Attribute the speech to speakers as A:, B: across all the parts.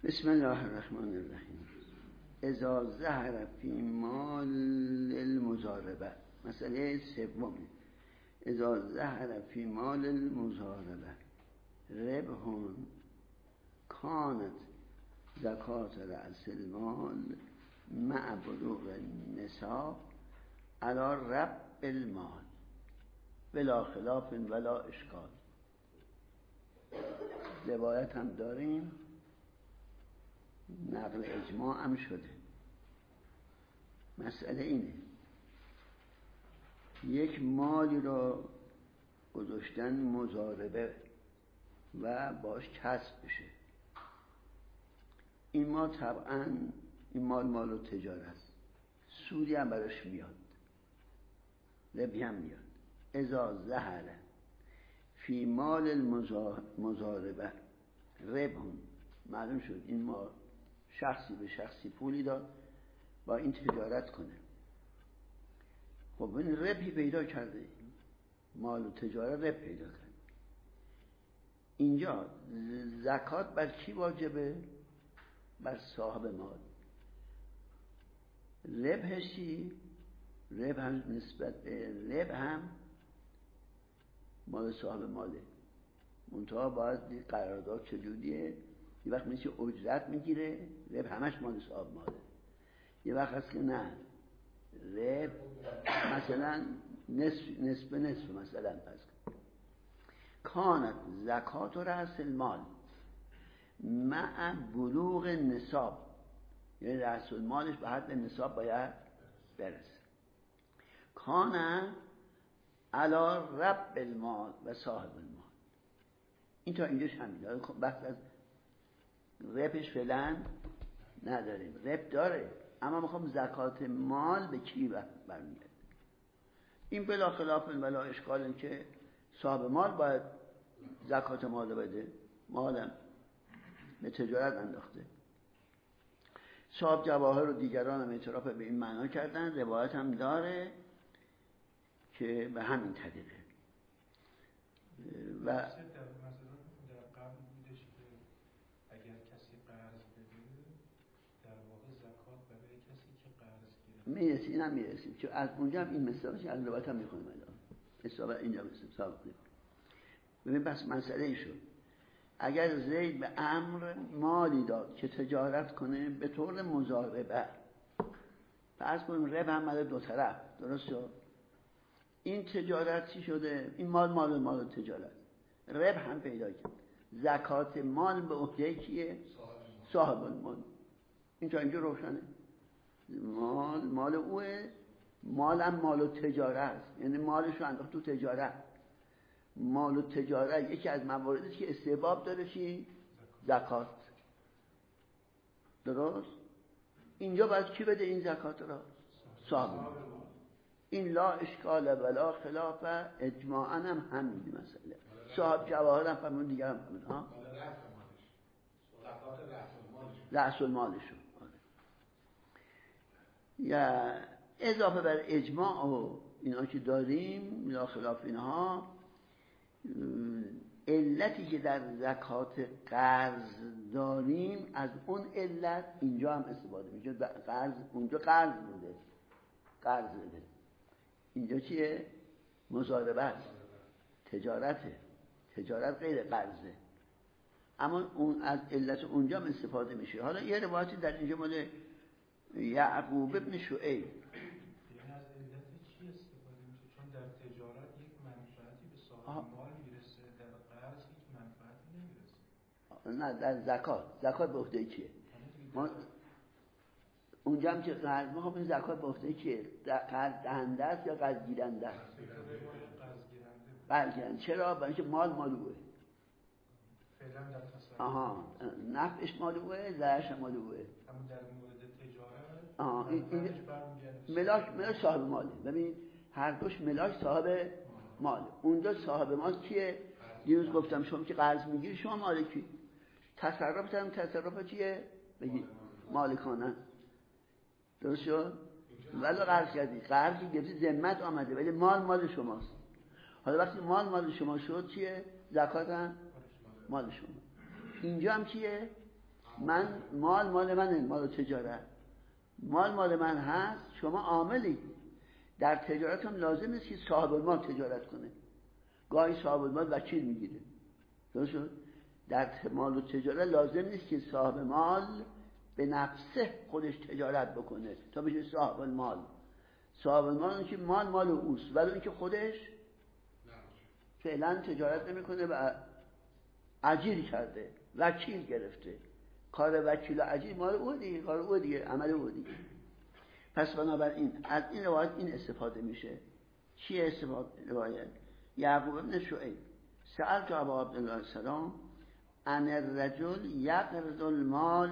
A: بسم الله الرحمن الرحیم. اذا ظهر فی مال المضاربه، مسئله سوم. اذا ظهر فی مال المضاربه ربح کانت زکات رأس المال مع بلوغ النصاب علی رب المال بلا خلاف ولا اشکال. روایت هم داریم، نقل اجماع هم شده. مسئله اینه، یک مالی را گذاشتن مضاربه و باش کسب بشه. این مال طبعا این مال تجارت است، سودی هم براش میاد، ربحی هم میاد. اذا ظهر فی مال المضاربه ربح، معلوم شد این مال شخصی به شخصی پولی داد با این تجارت کنه. خب این ربحی پیدا کرده، مال و تجارت ربح پیدا کرده. اینجا زکات بر کی واجبه؟ بر صاحب مال. ربحشی، ربح هم نسبت به ربح هم مال صاحب ماله، منتها باید قرارداد چجوریه. یه وقت میشه اجرت میگیره، ربح همش مال صاحب ماله. یه وقت هست که نه، ربح مثلا نصف مثلا پس کانت زکات رأس المال مع بلوغ نصاب، یعنی رأس المالش به حد نصاب باید برسه. کانت علی رب المال و صاحب المال. این تا اینجاش همین. خب بحث از ربحش فعلا نداریم، ربح داره، اما میخوام زکات مال به کی برمیاد. این بلا خلاف ولا اشکال که صاحب مال باید زکات مال بده، مالم به تجارت انداخته. صاحب جواهر و دیگران هم اعتراف به این معنا کردن. روایت هم داره که به همین طریقه. و
B: مثلا در قبل بودش که اگر کسی قرض بده در واقع زکات برای کسی که قرض گرفته
A: میرسیم. اینم میرسیم که از اونجا هم این مثالش از روایت هم میخونیم. حساب اینجا مثل سابق میکنیم. ببین بس مسئله ای شد، اگر زید به عمرو مالی داد که تجارت کنه به طور مضاربه، فرض کنیم ربح هم مال دو طرف، درست شد؟ این تجارت چی شده؟ این مال تجارت، ربح هم پیدا کرد. زکات مال به عهده کیه؟ صاحب المال. اینجا روشنه. مال اوه، مالم مال تجارت، یعنی مالش رو انداخت تو تجارت. مال و تجارت یکی از مواردی که استحباب داره چی؟ زکات. درست؟ اینجا باید کی بده این زکات را؟ صاحب. این لا اشکال ولا خلاف، اجماعاً هم همین مسئله. صاحب جواهر هم فرمون، دیگر هم فرمون. ها؟ رأس المالشون. یا اضافه بر اجماع و اینا که داریم، لا خلاف اینها، علتی که در زکات قرض داریم از اون علت اینجا هم استفاده میشه. قرض اونجا قرض بوده، قرض بده. اینجا چیه؟ مضاربه است، تجارته. تجارت غیر قرضه، اما اون از علت اونجا هم استفاده میشه. حالا یه روایتی در اینجا مال یعقوب ابن شعیب.
B: یعنی از علت چی استفاده میشه؟ چون در تجارت یک منفعتی به صاحب مال میرسه، در قرض یک منفعتی نمیرسه.
A: نه، در زکات به عهده کیه؟ ما اونجا هم که قرض میخوام، این زکات به عهده کیه؟ قرض دهنده است یا قرض گیرنده است؟ قرض گیرنده. چرا؟ برای اینکه مال اوه.
B: فعلا در تصور
A: نفعش مال اوه، ضررش مال اوه.
B: اما در مورد تجارت
A: این ملاک صاحب ماله. ببین هر دوش ملاک صاحب ماله. اونجا صاحب مال کیه؟ دیروز گفتم شما که قرض میگیری شما مالکی، تصرف چیه؟ بگی مالکانه. درست شد؟ ولی قرض کردی، قرضی گرفتی، ذمت آمده، ولی مال شماست. حالا وقتی مال شما شد چیه؟ زکات هم مال شما. اینجا هم چیه؟ من مال منه، مال تجارت، مال من هست، شما عاملی. در تجارت هم لازم نیست که صاحب المال تجارت کنه، گاهی صاحب المال وکیل میگیره، درست شد؟ در مال و تجارت لازم نیست که صاحب مال به نفسه خودش تجارت بکنه تا بشه صاحب المال. صاحب المال اون که مال اوست، ولی اون که خودش فعلا تجارت نمیکنه و اجیر کرده، وکیل گرفته، کار وکیل و اجیر مال او دیگه، کار او دیگه، عمل او دیگه. پس بنابراین از این روایت این استفاده میشه. چی استفاده روایت؟ یعقوب ابن شعیب سألت ابا عبدالله السلام ان الرجل یقرض المال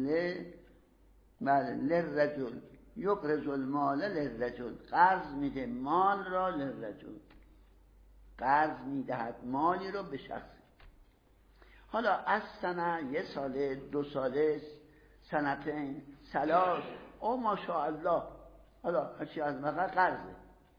A: للرجل یقرض المال للرجل، قرض میده مال را للرجل، قرض میدهد مالی رو به شخصی. حالا از سنه، 1 ساله، 2 ساله، سنتین، ثلاث، او ماشاءالله، حالا هرچی از مقدر قرضه.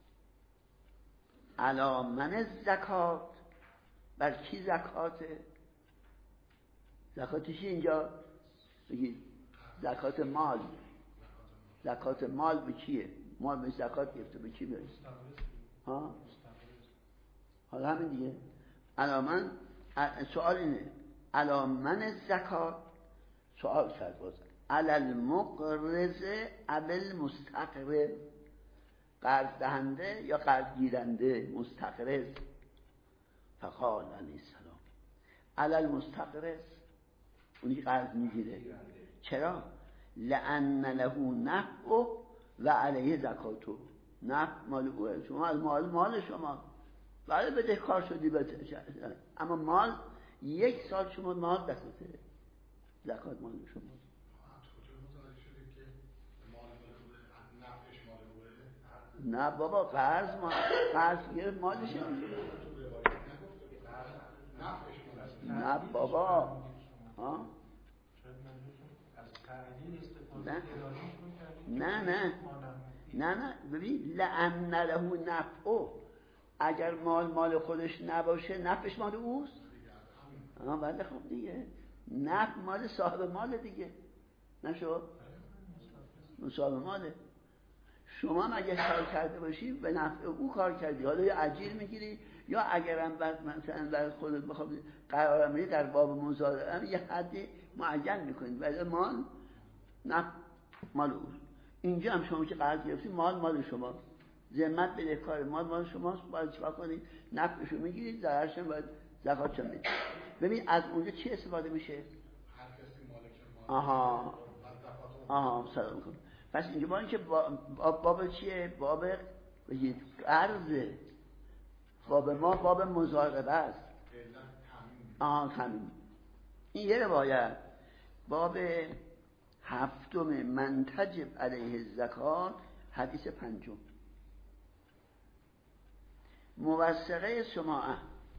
A: علی من زکات، بر کی زکاته؟ زکاتش اینجا بگید زکات مال. زکات مال به کیه؟ مال به زکات گرفته، به کی برسه؟ ها؟ حالا همین دیگه. علامن سوال اینه، علامن زکات، سوال کرد باز، علل مقرض ابل مستقرض، قرض دهنده یا قرض گیرنده، مستقرض. فقال علیه السلام علل مستقرض، اونی که قرض میگیره. چرا؟ لأن له نفع و علیه زکاتو، نفع مال اوه، شما از مال شما ولی بدهکار شدی، اما مال 1 سال شما مال دستته، زکات مال شما. نه بابا، قرض گرفت مالشه. نه بابا، ها؟ نه ببین، لأن له نفع، اگر مال خودش نباشه نفعش مال اوست. بله خب دیگه، نفع مال صاحب مال دیگه، نشو صاحب ماله. شما هم اگه کار کرده باشی به نفع او کار کردی، حالا یا اجیر میگیری یا اگرم مثلا برای خودت بخواد قرارم میدی در باب مزارعه هم یه حدی معین میکنی، ولی مال نفع مال اوست. اینجا هم شما که قرض گرفتی مال شما، ذمت بدهکار، مال شماست، باید چیکار کنید؟ نفعشو میگیرید، ضررش هم باید زکاتشو میدید. ببین از اونجا چی استفاده میشه؟ هر کسی مالک مال سلام میکنم. پس اینجا با اینکه باب چیه؟ باب قرضه، باب ما باب مزاربه است. تمیم. این یه روایت. باب 7 من تجب علیه الزکات، حدیث 5. موثقه سماعه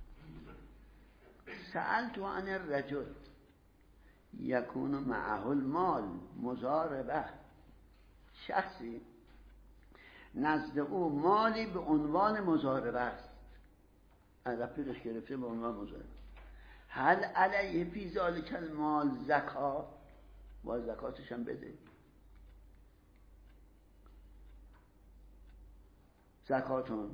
A: سألت عن الرجل یکون معه المال، مزاربه، شخصی نزد او مالی به عنوان مزاربه است، از رفیقش گرفته به عنوان مزاربه، هل علیه فی ذلک المال زکات، باید زکاتش هم بده. زکاتون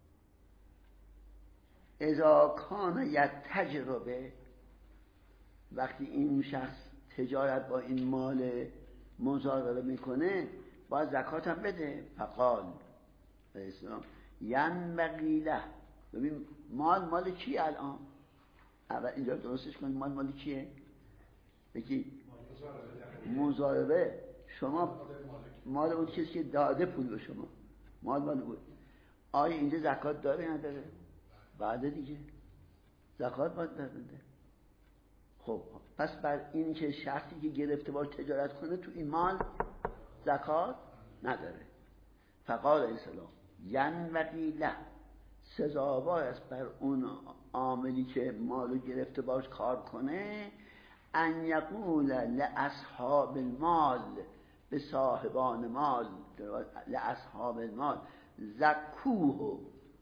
A: اذا کان یتجربه، وقتی این شخص تجارت با این مال مزاربه میکنه باید زکات هم بده. فقال علیه السلام ینبغی له، ببین مال کیه الان؟ اول اینجا درستش کنید، مال کیه؟ بگی مزاربه. شما مال اون کسی که داده پول به شما، مال بود. آیا اینجا زکات داره نداره؟ بعد دیگه زکات باید بده. خب پس بر این که شخصی که گرفته باش تجارت کنه تو این مال زکات نداره. فقال علیه السلام ینبغی له، سزاوار است بر اون عاملی که مالو گرفته باش کار کنه، ان یقول لاصحاب المال، به صاحبان مال، لاصحاب المال زکوه،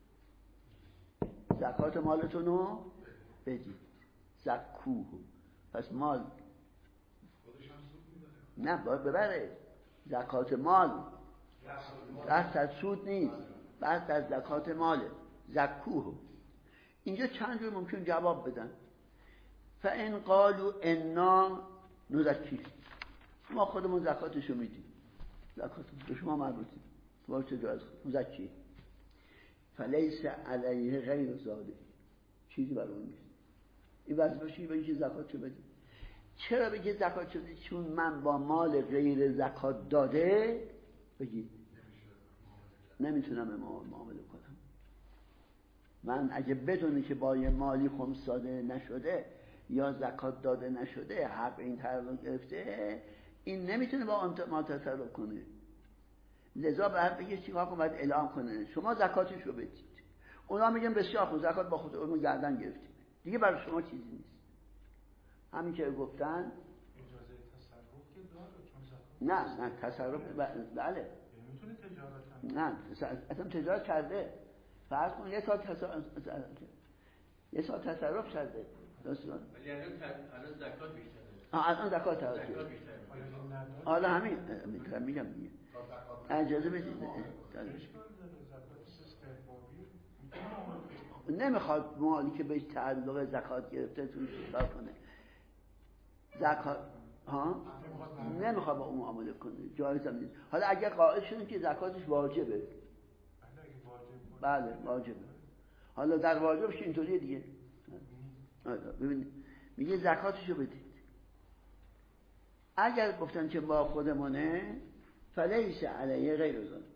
A: زکات مالتونو بدید، زکوه. پس مال نه باید ببره. زکات مال بحث از سود نیست، بحث از زکات ماله. زکوه. اینجا چند جور ممکن جواب بدن. فان قالوا انا نزکی، ما خودمون زکاتشو میدیم، زکات به شما مربوطه، شما تجارت مزکی، فلیس علیه غیر ذالک، چیزی برای اون نیست. این وظیفه‌شه بگه زکاتشو بدید. چرا بگه زکاتشو بدید؟ چون من با مال غیر زکات داده بگید نمیتونم معامله کنم. من اگه بدونی که با یه مالی خمس داده نشده یا زکات داده نشده حق این تعلق گرفته، این نمیتونه با ما تصرف کنه. لذا باید بگه چیکار کنه؟ باید اعلام کنه شما زکاتشو بدید. اونا میگن بسیار خوب، زکات با خودمون گردن گرفتیم، دیگه برای شما چیزی نیست. همین که گفتن
B: اجازه تصرف که داره، چون زکات
A: نه تصرف بله
B: میتونه تجارت هم
A: نه اصلا تجارت کرده. فرض کن یه سال تصرف کرده درسته؟
C: ولی الان زکات بیشتره.
A: الان زکات
C: بیشتره.
A: حالا همین میگم دیگه اجازه بدید. نمیخواد مالی که بهش تعلق زکات گرفته توش کار کنه. زکات نمیخواد با اون معامله کنه، جایز هم نیست. حالا اگر قائل شدیم که زکاتش واجبه، بله واجبه. حالا در واجبش اینطوریه دیگه. ببینید میگه زکاتشو بدید. اگر گفتن که با خودمونه فلیس علیه غیر ذالک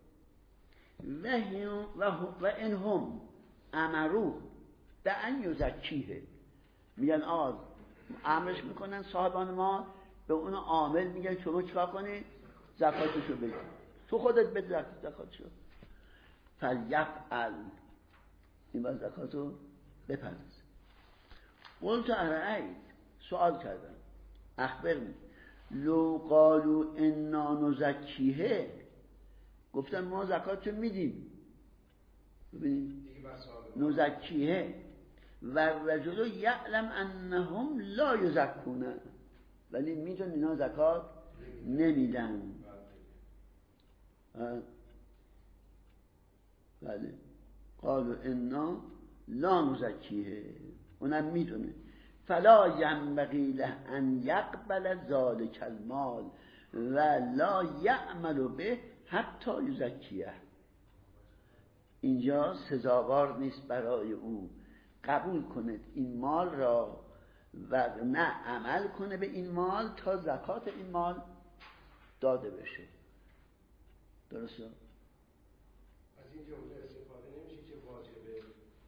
A: و ان هم امروا بان یزکیه، میگن امرش میکنن صاحبان ما به اون عامل، میگن شما چیکار کنی؟ زکاتشو بدید، تو خودت بده زکاتشو. فلیفعل، این باید زکاتو بپردازه. قلت ارأیت، سوال کردن، اخبرنی لو قالوا انا نزکیه، گفتن ما زکاتشو میدیم، ببینید نزکیه و رجل یعلم انهم لا یزکون، ولی میدون اینا زکات نمیدن. بله قالوا انا لا نزکیه، اونم میدونه. فلا ینبغی له ان یقبل ذلک المال و لا یعمل به حتی یزکیه، اینجا سزاوار نیست برای او قبول کند این مال را و نه عمل کنه به این مال تا زکات این مال داده بشه. درسته؟
D: از این جمله استفاده نمیشه که واجبه.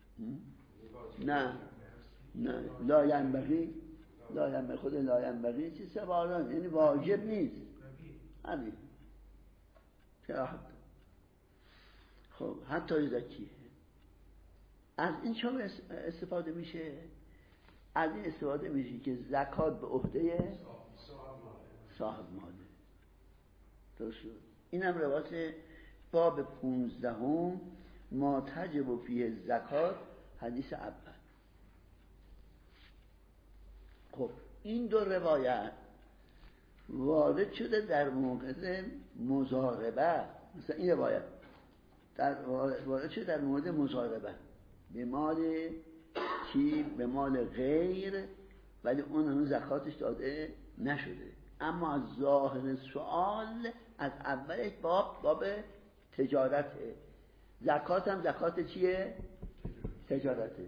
A: نه لا ینبغی، خود لا ینبغی چی سوالان، یعنی واجب نیست. همین که خب حتی یزکیه. از این چه استفاده میشه؟ از این استفاده میشه که زکات به عهده صاحب ماله. درست شد؟ اینم روایت باب 15 ما تجب فیه زکات، حدیث اول. خب این دو روایت وارد شده در موقع مضاربه. مثلا این روایت وارد شده در مورد مضاربه به مال چی؟ به مال غیر، ولی اون هنوز زکاتش داده نشده. اما از ظاهر سوال از اول باب تجارته. زکات هم زکات چیه؟ تجارته.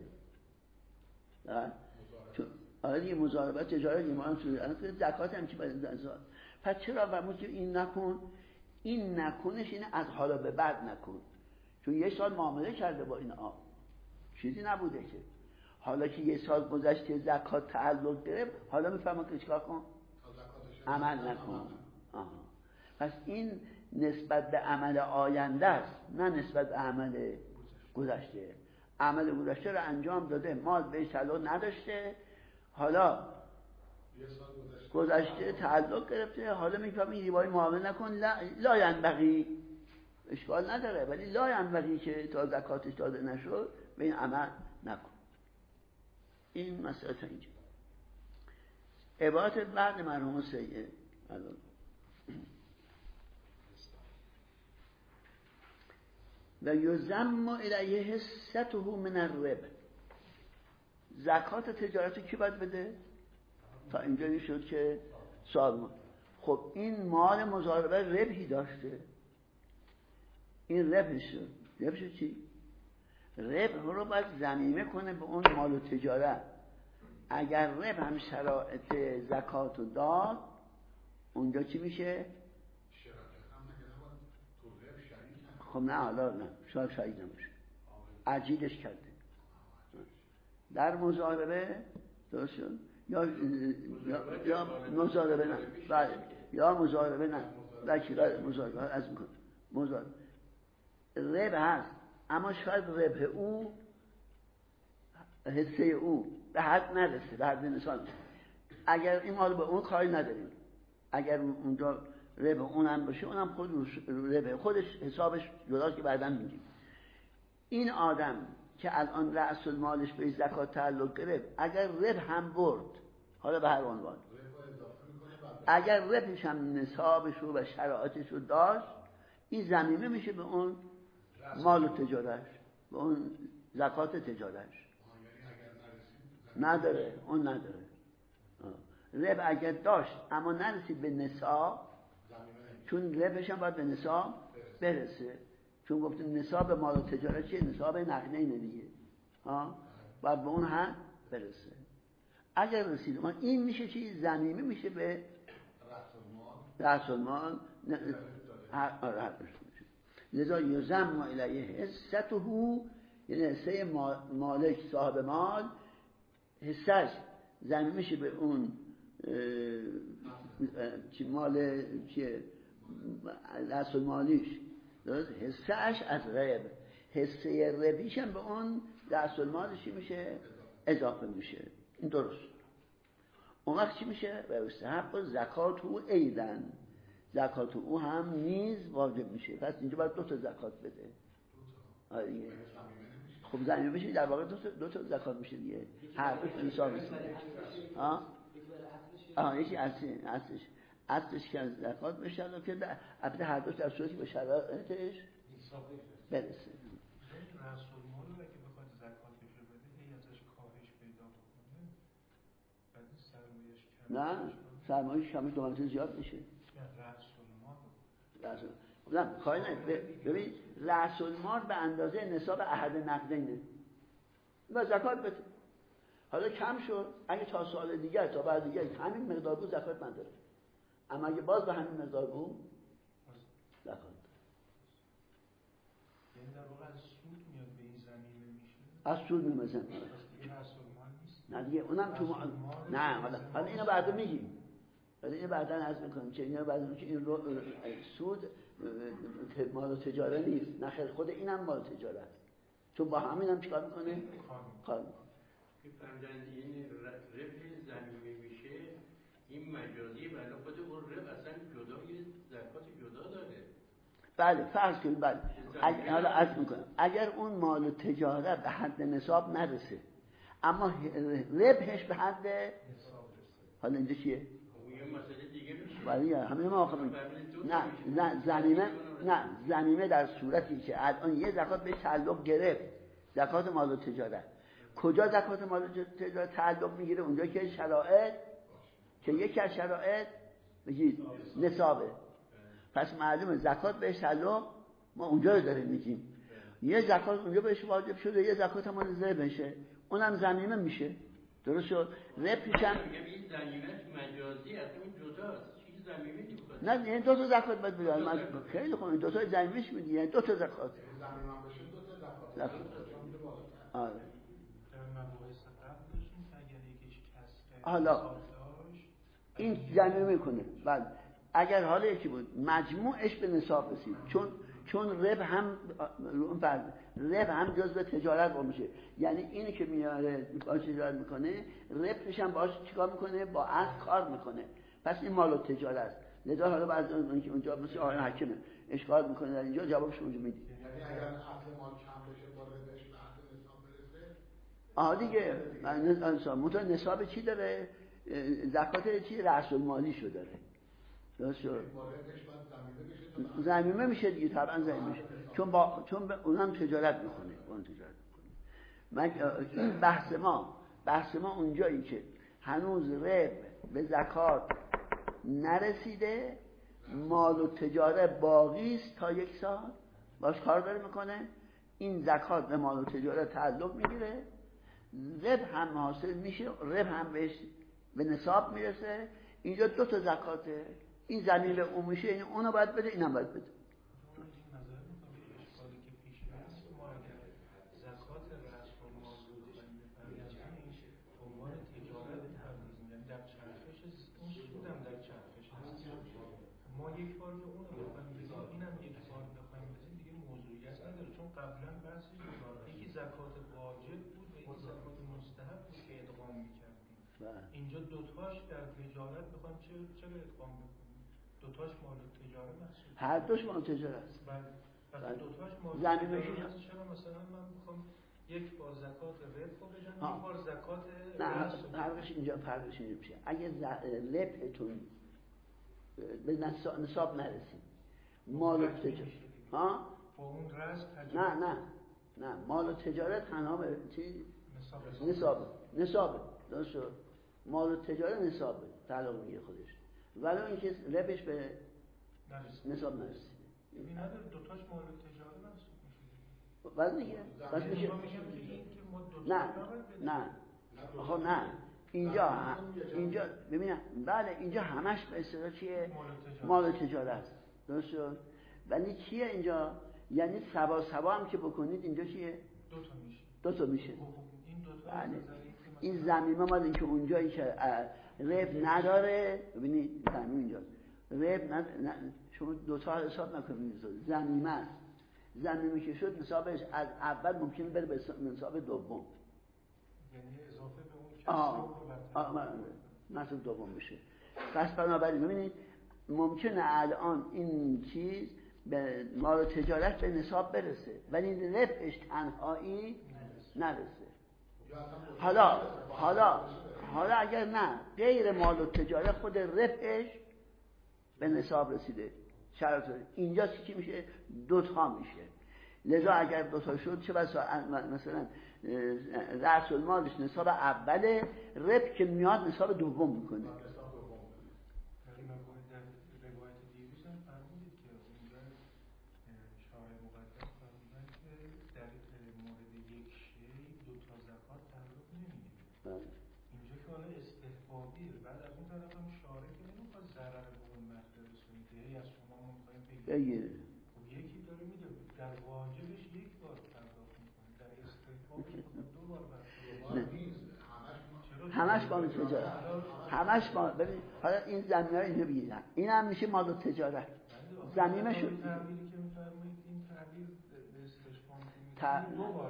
A: آره دیگه مضاربه تجارت ایمان شده، زکات هم چی باید زکات. پس چرا فرمود که این نکن؟ این نکنش اینه از حالا به بعد نکن، چون یه سال معامله کرده با این چیزی نبوده که حالا که یه سال گذشته زکات تعلق گرفت، حالا میفهمم که چیکار کن؟ عمل نکن. پس این نسبت به عمل آینده است، نه نسبت به عمل گذشته. عمل گذشته رو انجام داده، مال بهش تعلق نداشته، حالا گذشته تعلق گرفته، حالا میفهمم این روای معامله نکن. لا ینبغی، اشکال نداره، ولی لا ینبغی که تا زکاتش داده نشد به این عمل نکن. این مسئله تا اینجا. عبارت بعد مرحوم سید و یضم الیه حصته من الربح. زکات تجارت کی باید بده؟ تا اینجا شد که صاحب. خب این مال مضاربه ربحی داشته، این ربحش چی؟ ربح رو باید ضمیمه کنه به اون مال و تجارت. اگر ربح هم شرایط زکات رو داد، اونجا چی میشه؟ خب نه حالا نه، شاید نمیشه، عجیلش کرده. در مضاربه درست شد یا مضاربه نه، بله، یا مضاربه نه، بله مضاربه از میکنه. مضاربه ربح هست، اما شاید ربح او، حصه او به حد نرسه، به حد نصاب. اگر این مال به اون کاری نداریم، اگر اونجا ربح اونم باشه، اونم خود ربح خودش حسابش جداست که بعداً میگیم. این آدم که الان رأس المالش به زکات تعلق گرفت، اگر ربح هم برد، حالا به هر عنوان، اگر ربحش هم نصابش رو و شرایطش رو داشت، این ضمیمه میشه به اون مال و تجارتش، به اون زکات تجارتش. نداره، اون نداره. ربح اگر داشت اما نرسید به نصاب، چون ربحش هم باید به نصاب برسه، چون گفتیم نصاب مال و تجارت چیه؟ نصاب نقدینه دیگه، باید به اون هم برسه. اگر رسید اون، این میشه چی؟ ضمیمه میشه به رأس المال. لذا یضم الیه حصته، یعنی حصه مالک صاحب مال، حصهش ضمیمه میشه به اون مال چیه؟ رأس المالیش، درست؟ حصهش از ربح، حصه ربحیش هم به اون رأس المالش میشه؟ اضافه میشه. این درست. اون وقت چی میشه؟ و یستحق زکات او ایدن، زکات او هم نیز واجب میشه. پس اینجا باید 2 تا زکات بده. خب ضمیمه بشه، در واقع 2 تا زکات میشه دیگه، هر دوش نصاب میشه. یکی اصلش که از زکات بشه، که البته هر دوش در صورتی به شرایطش برسه.
B: رأس المال رو اگه بخواد زکاتش رو بده، هی ازش کاهش پیدا بکنه، بعد سرمایه‌اش کم،
A: نه سرمایه‌اش کمش 2 مرتبه زیاد میشه. رأس المال نه کاری نه. ببین رأس المال به اندازه نصاب احد نقدینه و زکات بده. حالا کم شد، اگه تا سال دیگر، تا بعد دیگر همین مقدار بود، زکات نداره. اما اگه باز به همین مقدار بود، زکات داره.
B: یعنی در واقع از سود میاد به این ضمیمه میشه.
A: از سود میاد مثلا. نه دیگه اونم تو نه حالا اینو بعدا میگیم. ولی اینو بعدا عرض میکنم که اینو بعدا میگم که این سود مال تجارت نیست. نه خیر، خود اینم مال تجارت. چون با همینم چیکار میکنه؟ کار میکنه.
C: فرمودن این ربح ضمیمه میشه، این مجازی ولی خود اون ربح اصلا جدا یه زکات جدا داره.
A: بله فرض کنید، بله حالا عرض میکنم اگر اون مال تجارت به حد نصاب نرسه، اما ربحش به حد نصاب، حالا اینجا چیه؟
C: یه مسئله دیگه میشه.
A: ولی همین ما نه ضمیمه در صورتی که الان یه زکات به تعلق گرفت، زکات مال و تجارت. کجا زکات مال و تجارت تعلق میگیره؟ اونجا که شرایط، که یکی از شرایط بگید نصابه. پس معلومه زکات بهش تعلق، ما اونجا رو داریم میگیم. یه زکات اونجا بهش واجب شده، یه زکات هم مال بشه، اونم ضمیمه میشه. درست شد؟ ربحش هم
C: این ضمیمه مجازی اصلا جداست. چیز ضمیمه نیست.
A: نه یعنی 2 تا زکات باید بدن. خیلی خوب، 2 تا ضمیمهش میدی، یعنی 2 تا زکات.
D: ضمیمه بشه 2 تا زکات.
A: آره.
B: مباحث قبل داشتیم که اگر یکیش کسر
A: حالا این ضمیمه میکنه. بعد اگر حالا یکی بود مجموعش به نصاب رسید، چون ربح هم جزء تجارت با میشه، یعنی اینی که میاره باش تجارت میکنه، ربحش هم باش چیکار میکنه؟ با اصل کار میکنه. پس این مال و تجارت است. لذا حالا بعد اونجا مثل آقای حکیمه اشکال میکنه، در اینجا جوابش اونجا میدی.
D: یعنی اگر اصل مال کم بشه با ربحش به اصل نصاب برسه،
A: دیگه نصاب چی داره؟ زکات چی؟ رأس المالی شو داره. درست شد.
D: واردش باید زمینه بشه.
A: زمینه میشه دیگه، طبعا زمینه میشه، چون اونم تجارت میکنه، این بحث ما اونجایی که هنوز رب به زکات نرسیده، مال و تجاره باقی است تا 1 سال باش کار داره میکنه، این زکات به مال و تجاره تعلق میگیره، رب هم حاصل میشه، رب هم بهش به نصاب میرسه. اینجا 2 تا زکاته، این زمین اون میشه، این اونو باید بده، اینم باید بده.
B: ما یک بار که اون رو بخوایم بزنیم، اینم یک بار بخوایم بزنیم دیگه موضوعیت نداره، چون قبلا بحثش یکی زکات واجب بود و یکی زکات مستحب بود که ادغام میکردیم. اینجا دوتاش در تجارت بخوایم چرا ادغام بکنیم؟ دوتاش مال تجارت محسوب،
A: هر دوش مال تجارت است.
B: وقتی دوتاش مال تجارت است، چرا مثلا من بخوام یک بار زکات رب رو بدم، یک بار زکات رأس رو بدم؟
A: فرقش اینجا میشه اگه ربحتون به نصاب نرسید، مال و تجارت
B: با اون رأس
A: نه مال و تجارت تنها به چی؟ نصابه درست شد. مال و تجارت نصابه تعلق میگیره خودش، ولی اینکه ربش به نصاب نرسیده،
B: این نداره دوتاش مال و تجارت محسوب میشه.
A: ولی دیگه بس میشه. نه اینجا ببینم، بله اینجا همش به اصطلاح چیه؟ مال و تجارت است، درست شد. ولی چیه اینجا؟ یعنی سوا هم که بکنید اینجا چیه؟ 2 تا میشه. بله این زمینه مال اینکه اونجایی که رب نداره، ببینید زمین اینجا رب شما 2 تا حساب نکنید، زمینه است. زمینه که شد نصابش از اول ممکنه بره به نصاب دوم،
B: یعنی اضافه به اون
A: نصاب دوم میشه. پس بنابراین ببینید ممکنه الان این چیز به مال تجارت به نصاب برسه ولی ربحش تنهایی نرسه. حالا اگر نه غیر مال و تجارت خود ربحش به نصاب رسیده، شرط اینجا چی میشه؟ 2 تا میشه. لذا اگر 2 تا شد چه بسا مثلا رأس المالش نصاب اوله، ربح که میاد نصاب دوم میکنه.
B: اینجا که حالا استحبابیه، بعد از اون طرف هم شارع که نمیخواد ضرر به اون مرد برسونید، از شما ممکنه بگیره. خب یکی داره میده، در واجبش 1 بار پرداخت میکنه، در استحبابش 2 بار پرداخت میکنه.
A: همش مال تجارت، همش مال. ببین حالا این زمینه رو اینجا بگیرن، این هم میشه مال تجارت. زمینه شد
B: این تعبیری که میفرمایید، این تعبیر به استشفان که 2 بار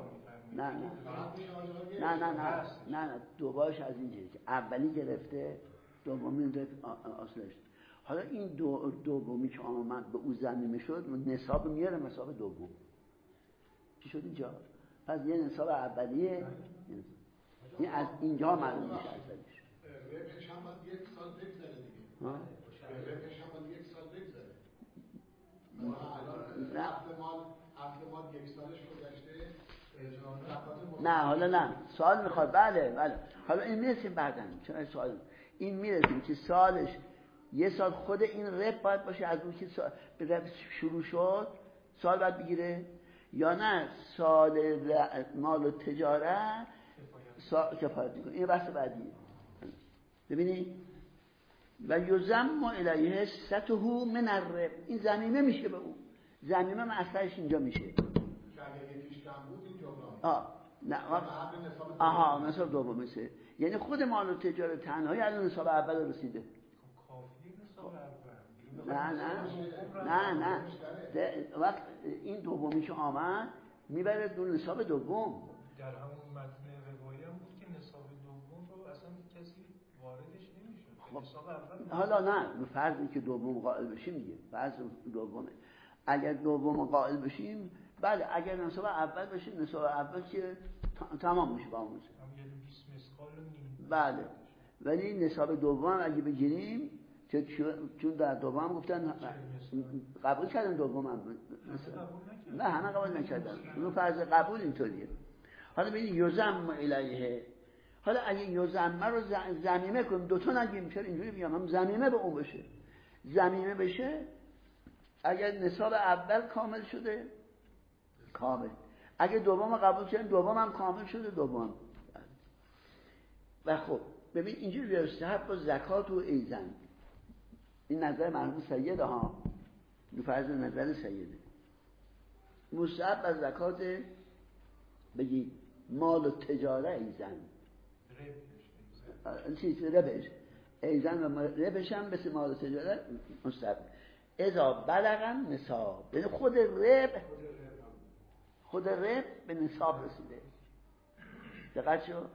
A: نه دوبارش از این جهه که اولی گرفته دومی گرفت اصلش. حالا این دومی که آمد به او زمینه شد نصاب میاره، نصاب دوم چی شد اینجا؟ پس یه نصاب اولیه، این از اینجا معلوم میشه ازش.
D: ربحش هم باید 1 سال بگذره دیگه. ربحش هم باید 1 سال بگذره. اصل مال 1 سالش گذشته.
A: نه حالا نه سوال میخواد. بله حالا این میرسیم بعدن. چون سوال این میرسیم که سالش 1 سال خود این رب باید باشه از اون که به رب شروع شد سال باید بگیره، یا نه سال مال و تجارت کفایت میکنه. این بحث بعدیه. ببینید و یزم الیه سته من الرب، این ضمیمه میشه به اون. ضمیمه اصلش اینجا میشه. نه نصاب دوم میشه، یعنی خود مال و تجارت تنهایی الان نصاب اول رسیده. نه وقت این دومی که آمد میبره دو نصاب دوم.
B: در همون متن روایی هم بود که نصاب دوم رو اصلا کسی واردش نمیشد. نصاب اول
A: حالا نه فرضی که دوم قائل بشیم دیگه، فرض دومه. اگر دوم قائل بشیم بله، اگر نصاب اول بشه نصاب اول که تمام میشه با اون.
B: یعنی 20 مسقال نیم.
A: بله، ولی نصاب دوم اگه بگیریم که چون در دوم گفتن قبول کردن دوم هم نه همه قبول نکردن. اون فرض قبول اینطوریه. حالا ببین یزم الیه، حالا اگه یزم رو ضمیمه کنیم، دوتا نگیم، چرا اینجوری میگم، هم ضمیمه به اون بشه، ضمیمه بشه اگر نصاب اول کامل شده کامل، اگه دوم قبول کردن دوم هم کامل شده دوم. و خب ببین اینجوری مستحب با زکات و ایزن، این نظر مرحوم سیده ها، فرض نظر سیده، مستحب از زکات بگید مال و تجاره ایزن چیز ربش ایزن و ربش هم مثل مال و تجاره مستحب. اذا بلغن نصاب، یعنی خود رب به نصاب رسیده. دقت شو.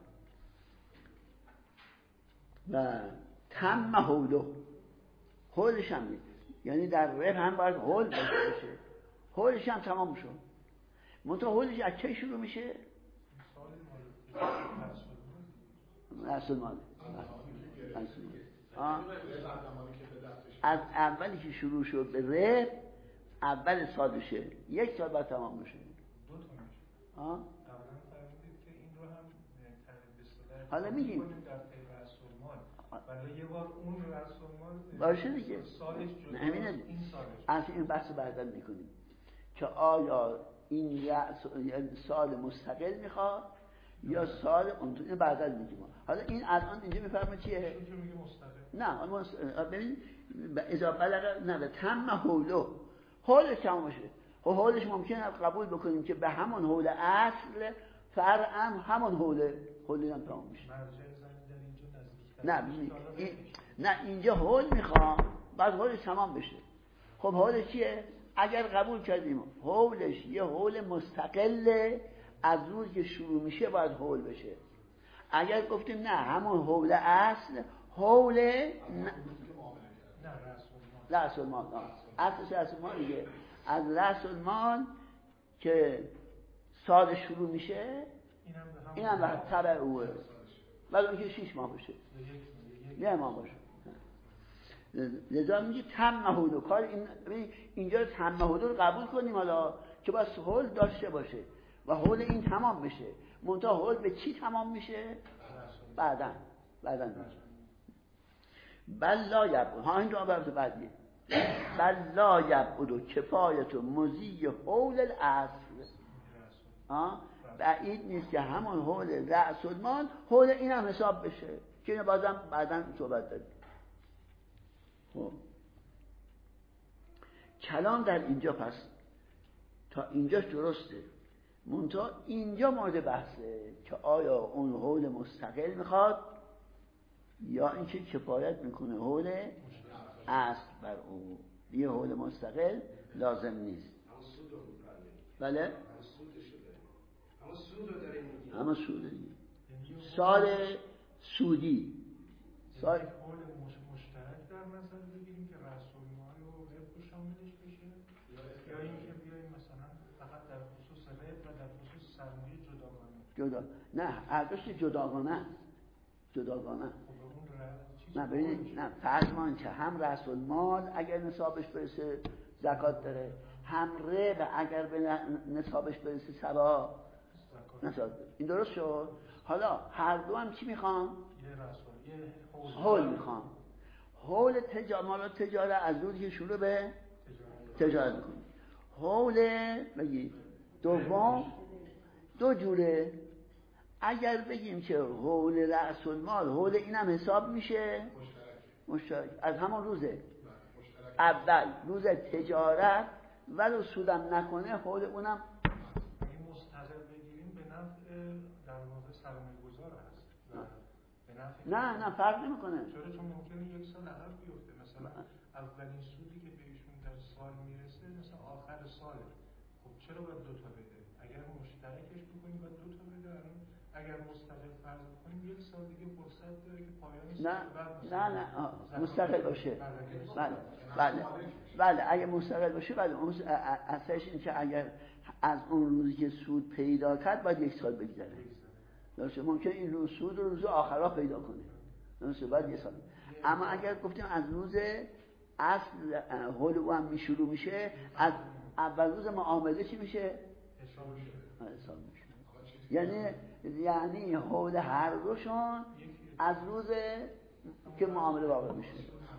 A: و تم حولش هم نیست، یعنی در رب هم باید حول بشه، حولش هم تمام شد. منتها حولش از چه شروع میشه؟ رأس المال. از اولی که شروع شد به رب اول سالشه، یک سال بعد تمام میشه. حالا میگیم
B: ولی یه بار اون رأس المال
A: باشه دیگه،
B: سالش جدا
A: همینه.
B: این سالش
A: از این بحث بعدا میکنیم که آیا این سال مستقل میخواد یا سال اون بعدا میگیم. حالا این الان اینجا میفهمه چیه؟
B: چون میگه مستقل.
A: نه ببین اذا بلغ نه تم حولش تمام میشه. خب حولش ممکنه قبول بکنیم که به همون حول اصل فرعم همون حول هم تمام میشه. نه اینجا حول میخوام بعد حولش تمام بشه. خب حولش چیه؟ اگر قبول کردیم حولش یه حول مستقله، از روز که شروع میشه باید حول بشه. اگر گفتیم نه همون حول اصل حول رأس المال اصلش رأس المال دیگه، از رأس المال که سال شروع میشه این هم تبع اوه، ولی اون که 6 ماه بشه یه ماه باشه. لذا میگه تمهود کار اینجا تمهود رو قبول کنیم حالا که باید حول داشته باشه و حول این تمام بشه. منتها حول به چی تمام میشه؟ بعدن میشه. بل لا یبعد، ها این جواب بعدیه. بل لا یبعد کفایت مضی حول الاصل، بعید نیست که همون حول رأس المال حول این هم حساب بشه که اینو بازم بعداً صحبت داریم. خب کلام در اینجا پس تا اینجاش درسته، منتها اینجا مورد بحثه که آیا اون حول مستقل میخواد یا اینکه کفایت میکنه حول اصل بر اون. یه حول مستقل لازم نیست. بله؟ همه سود دیگه. سال سودی
B: سال حول مشترک در نظر بگیریم که رأس المال و ربح شاملش بشه، یا اینکه بیایم مثلا فقط در خصوص ربح و در خصوص سرمایه جداگانه.
A: نه هر دوش جداگانه. نه ببینید، نه فرض که هم رأس المال اگر نصابش برسه زکات داره، هم ربح اگر به نصابش برسه سبا نصاب. این درست شد؟ حالا هر دو هم چی میخوام؟
B: یه
A: حول میخوام. حول مال تجاره از روزی که شروع به تجارت میکنیم. حول بگید دوم دو جوره. اگر بگیم که حول رأس المال حول اینم حساب میشه مشترک از همون روزه اول روز تجارت ولو سودم نکنه حول اونم
B: اگه مستقل بگیریم به نفع در واقع سرمایه گذار هست و به نفع
A: نه فرق نمیکنه.
B: چرا؟ چون ممکنه یک سال عقب بیفته، مثلا اولین سودی که بهشون در سال میرسه مثلا آخر ساله. خب چرا باید دو تا بده؟ اگر مشترکش بکنیم باید دو تا بده. اگر مستقل فرض کنیم یک سال دیگه فرصت داره که پایان سال
A: نه مستقل باشه. بله اگه مستقل باشه اصلش این که اگر از اون روزی که سود پیدا کرد باید یک سال بگذره. درسته؟ ممکن این روز سود رو روز آخرها پیدا کنه. درسته؟ باید یک سال. اما اگر گفتیم از روز اصل حول او هم شروع میشه، از اول روز معامله چی میشه؟ حساب میشه. یعنی حول هر دوشون از روز که معامله واقع میشه.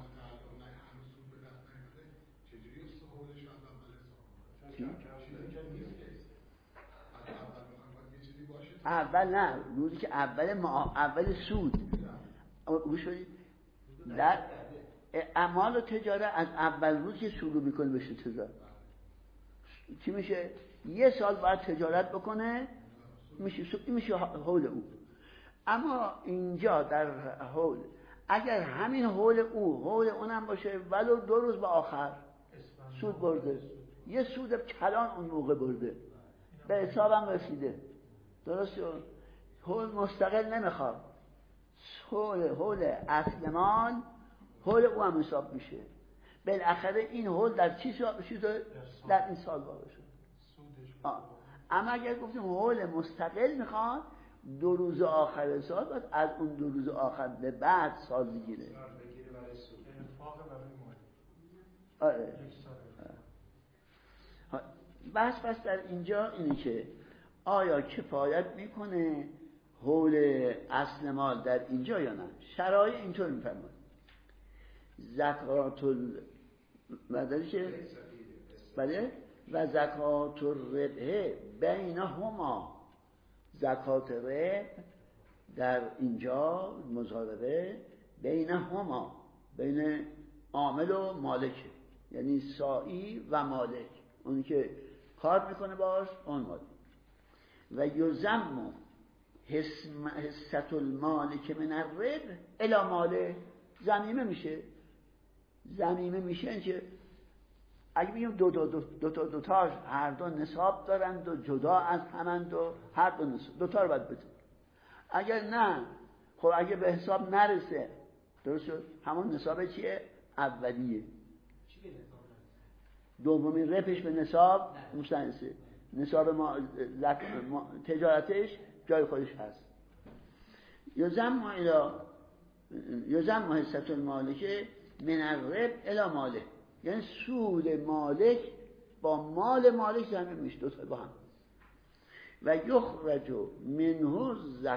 A: اول نه، روزی که اول سود گوش بدید، در اعمال و تجارت از اول روز که شروع میکنه بشه تجارت چی میشه؟ یه سال باید تجارت بکنه، میشه حول او. اما اینجا در حول اگر همین حول اونم باشه ولو 2 روز به آخر سود برده، یه سود کلان اون موقع برده، به حسابم رسیده، درست شد؟ حول مستقل نمیخواد، حول اصل مال حول او هم حساب میشه. بالاخره این حول در چی شده؟ در این سال واقع شد. اما اگر گفتیم حول مستقل میخواد 2 روز آخر سال، باید از اون 2 روز آخر به بعد سال بگیره. آره. بس در اینجا اینه که آیا کفایت میکنه حول اصل مال در اینجا یا نه؟ شرایط اینطور میفرماید زکات بله و زکات الربح بینهما، زکات ربح در اینجا مضاربه بینهما، بین عامل و مالک، یعنی سائی و مالک، اونی که کار میکنه باش اون مالک. و یزم حصت المالک من الربح الی ماله، ضمیمه میشه که اگه بگیم دو تا هر دو نصاب دارند و جدا از همند و هر دو تا رو باید بده. اگر نه، خب اگه به حساب نرسه، درست شد، همون نصاب چیه؟ اولیه.
E: چی به نصاب نرسه؟
A: دومین ربحش به نصاب مستنسه، نصاب تجارتش جای خودش هست. یزم حصت المالک من الربح الی ماله، یعنی سود مالک با مال مالک ضمیمه میشه، دو تا با هم. و یخرج منه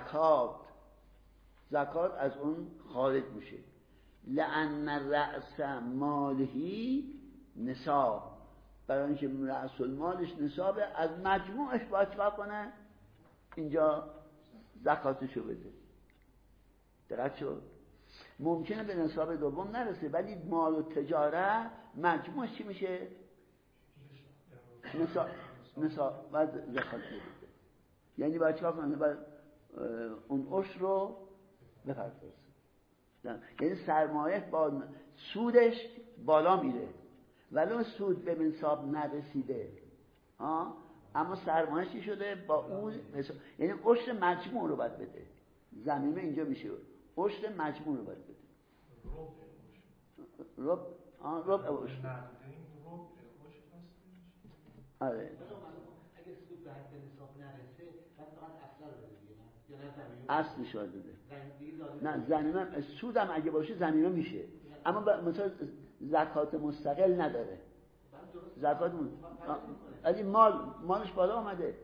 A: زکات از اون خارج میشه، لأن رأس مالهی نصاب، برای اینکه رأس المالش نصابه، از مجموعش باید چکار کنه؟ اینجا زکاتشو بده. دقیق شد؟ ممکنه به نصاب دوم نرسه، ولی مال و تجارت مجموعش چی میشه؟ نصاب باید زکات بده. یعنی باید چکار کنه؟ باید اون عشر رو بپردازه. یعنی سرمایه با سودش بالا میره، ولی سود به نصاب نرسیده، اما سرمایه چی شده؟ با اون یعنی عشر مجموع رو باید بده. ضمیمه اینجا میشه عشر مجموع رو باید بده. ربع عشر. آره.
E: اگه سود به حد نصاب نرسه، بعد فقط اصل رو بده دیگه، یا نه ضمیمه؟
A: اصلش رو بده. نه ضمیمه، سودم اگه باشه ضمیمه میشه، اما مثلا زکات مستقل نداره. زکات ولی مالش بالا آمده.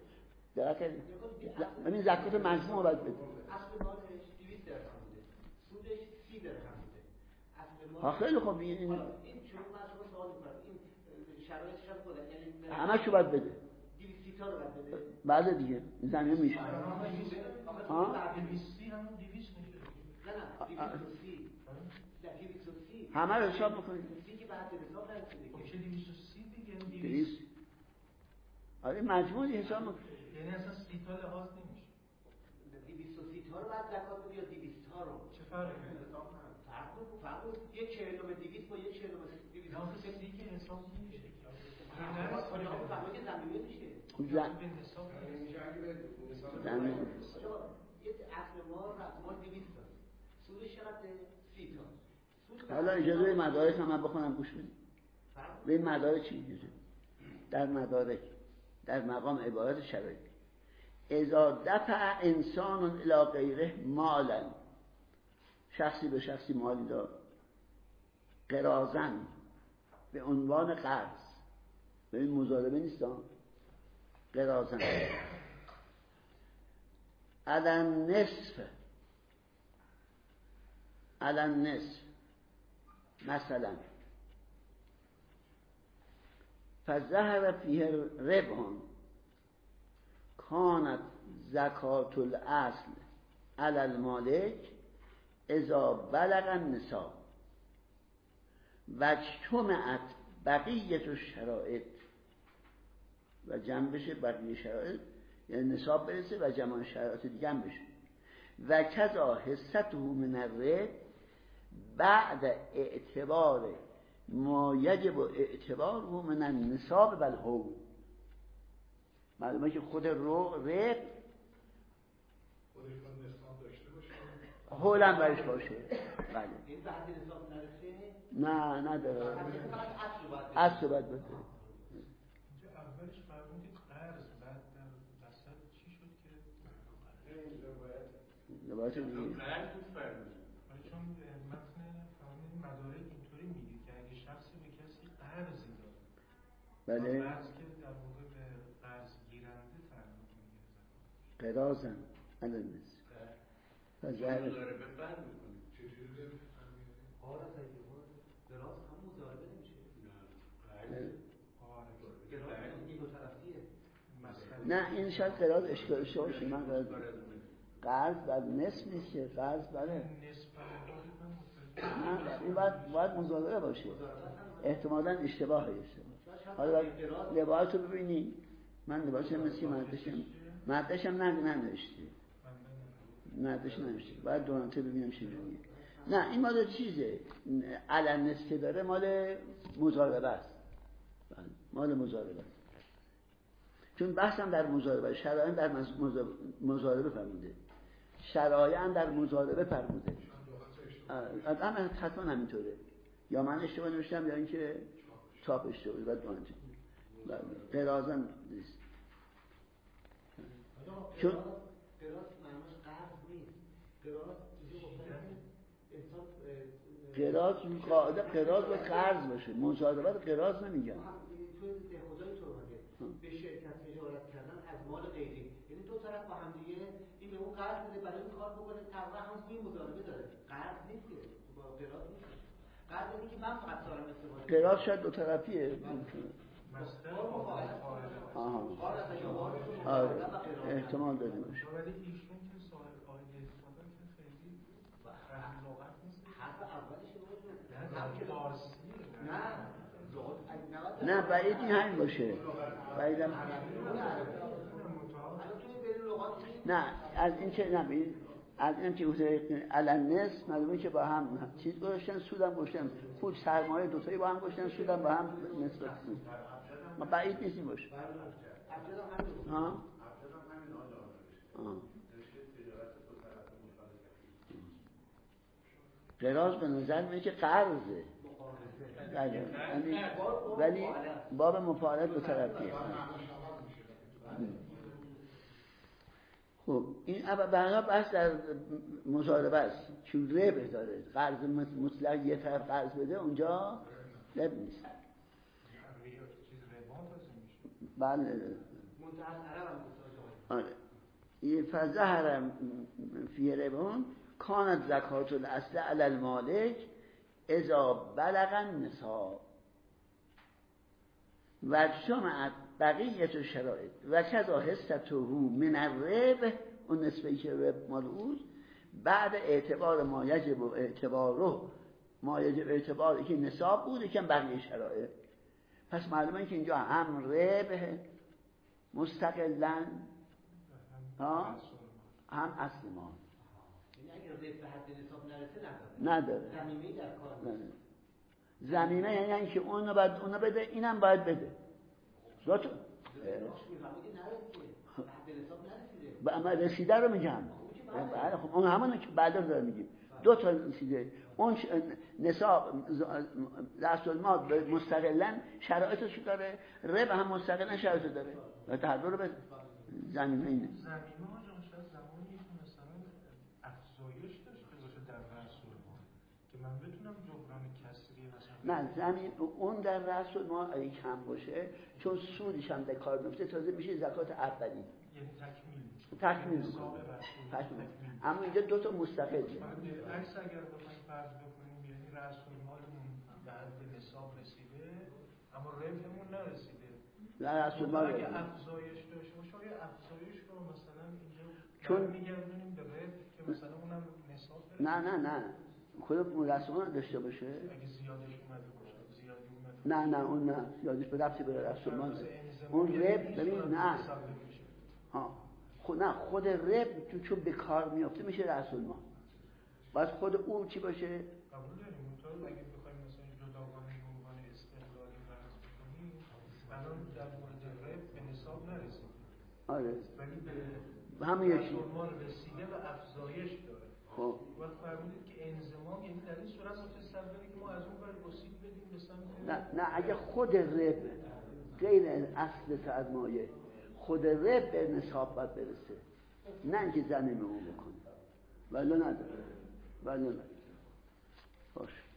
A: ببین زکات مجموع باید بده.
E: اصل مالش 200 درهم بوده، سودش 30 درهم بوده. اصل مال
A: خیلی خوب. این
E: چون من شما سوال می‌کنم، این شرایطش هم بوده، یعنی
A: همه‌شو باید بده.
E: 230 تا رو باید بده.
A: بله دیگه، این ضمیمه میشه.
B: ها 230 همون 200 میشه.
E: نه 230
A: همه رو حساب بکنید.
E: 230 که بعد حساب نرسیده.
B: خب چه 230 دیگه؟
A: 200. آره مجموعی حساب میکنه.
B: یعنی اصلا 30 تا لحاظ نمیشه.
E: 230 تا رو بعد زکات بدی یا 200 تا رو؟
B: چه فرقی داره؟
E: فرق یک چهلم 200 با یک چهلم 200.
B: نه 30 که حساب نمیشه.
E: نه فرقی که ضمیمه میشه.
B: به نصاب
A: ضمیمه.
E: یک اصل مال 200 تا. سودش چقدره؟ 30 تا.
A: حالا اجازه مدارک هم من بخونم گوش بدید. به این مدارک چی میگه؟ در مدارک در مقام عبارت شرایط اذا دفع انسان الی غیره مالا، شخصی به شخصی مالی داد، قرازن به عنوان قرض، ببین مضاربه نیست قرازن علن نصف مثلا فظهر فیه ربح کانت زکات الاصل علی المالک اذا بلغ النصاب و اجتمعت بقیه الشرائط و جمع بشه بقیه شرائط، یعنی نصاب برسه و جمع شرایط دیگه هم بشه. و کذا حصته من الربح بعد اعتبار ما یجب اعتباره من النصاب و الحول. معلومه که خود ربح
D: خودش باید نصاب داشته باشه،
A: حول هم برش باشه. بله
E: این به حد نصاب نرسه
A: نه نداره،
E: فقط
A: اصل باید بده.
B: اینجا اولش فرمود که قرض، بعد در وسط چی شد که
A: روایت دیگه
C: قرض بود فرمود.
B: چون متن فرمود مدارک اینطوری میگه که اگه شخصی به کسی قرضی داد،
A: بله
B: قرض که در واقع به قرض گیرنده تعلق میگیره،
A: قرازن علن نصف فظهر
C: مضاربه فرق میکنه.
D: چجوری بفهمید؟
E: قارض اگه دراز هم مضاربه نمیشه. دو طرفیه.
A: نه این شاید قراض اشکال باشه. من قرض بر نصف نیست که قرض بله نه، این باید مضاربه باشه. احتمالاً اشتباهه. حالا باید لباس رو ببینی. من لباسم مثل مردشم ننوشته، مردش ننوشته، باید دونته ببینم چی میگه. نه این مال چیزه علن نصف داره، مال مضاربه است. مال مضاربه است. چون بحثم در مضاربه، شرایع در مضاربه فرموده، شرایع در مضاربه فرموده. اما حتما همینطوره، یا من اشتباه نوشتم یا اینکه چاپ اشتباهی بعد دونته. قرازن نیست. چون
E: قراض معناش قرض نیست. قراض
A: قراض قاعده قراض باید قرض باشه، مضاربه رو قراض نمیگن.
E: توی خدای تو به شرکت تجارت کردن از مال غیری، یعنی دو طرف با هم دیگه این به اون قرض بده برای این کار بکنه، تقریبا هم توی مضاربه داره. قرض نیست که با قراض نیست. قرض اینه که من فقط دارم استفاده.
A: قراض شاید دو طرفیه. آره احتمال داریم باشه.
B: ولی ایشون که صاحب قاعده استفاده که خیلی فهم لغت نیست.
E: حرف اولش
A: نه بعید این همین باشه. بعیدم نه از این که نبین از این که علن نصف معلومه که با هم چیز گذاشتن، سودم گذاشتن، پول سرمایه دوتایی با هم گذاشتن، سودم با هم نسبت سود. ما بعید نیستیم باشه. ها قراض به نظر میاد که قرضه، ولی باب مفاعلت دو طرفیه. خب این بنا بحث در مضاربه است، چون ربح داره، قرض مطلق یه طرف قرض بده اونجا ربح نیست. بله آره این فظهر فی ربح کانت زکات الاصل علی المالک اذا بلغ النصاب و اجتمعت بقیه الشرائط و کذا حصته من الربح، اون نسبه‌ای که ربح مال اوست، بعد اعتبار ما یجب اعتباره، ما یجب اعتباری که نصاب بوده که بقیه شرایط. پس معلومه که اینجا هم ربح مستقلاً هم اصل مال.
E: یعنی اگر ربح به حد نصاب نرسه
A: نداره.
E: زمینه‌ای در کار نیست.
A: زمینه یعنی اینکه اونو بده، اینم باید بده. دو تا به اما رسیده رو میگم. بله خب اون همونه که بعدا داره میگیم. دو تا رسیده. اون نصاب رأس المال مستقلاً شرایطش داره، ربح هم مستقلاً شرایط داره. هر دو رو بده. زمینه اینه.
B: زمینه ها جان شاید زمانی که مثلا افزایش داشته باشه در رأس المال که من بتونم جبران کسری و
A: نه زمین اون در رأس المال اگه کم باشه چون سودش هم به کار میفته تازه میشه زکات اولی،
B: یعنی
A: تکمیل میکنه. اما اینجا دو تا مستقله.
B: عکس اگر بخوایم فرض بکنیم یعنی رأس المالمون به حد نصاب رسیده اما ربحمون نرسیده.
A: رأس المال
B: اگه افزایش داشته باشه آیا افزایش رو مثلا اینجا
A: چون
B: میگردونیم به ربح که مثلا اونم نصاب برسه؟
A: نه خود رأس المال داشته باشه.
B: اگه زیادش اومده باشه زیادی اومده
A: نه اون نه زیادش به ربطی به رأس المال. اون ربح ببین نه خود ربح چون به کار میافته میشه رأس المال. باید خود اون چی باشه؟
B: قبول داریم. اونطور اگه بخوایم مثلا جداگانه به عنوان استقلالی فرض بکنیم الان در مورد ربح به نصاب نرسید.
A: آره.
B: ولی به
A: همون یکی
B: رأس‌المال رسیده و افزایش داره.
A: خب
B: وقت فرمودید که انضمام یعنی در این صورت متصوره که ما از اون ور رسید بدیم به سمت
A: نه اگه خود ربح غیر اصل سرمایه خود ربح به نصاب باید برسه نه اینکه زمین اون بکنه ولی نداره باشه.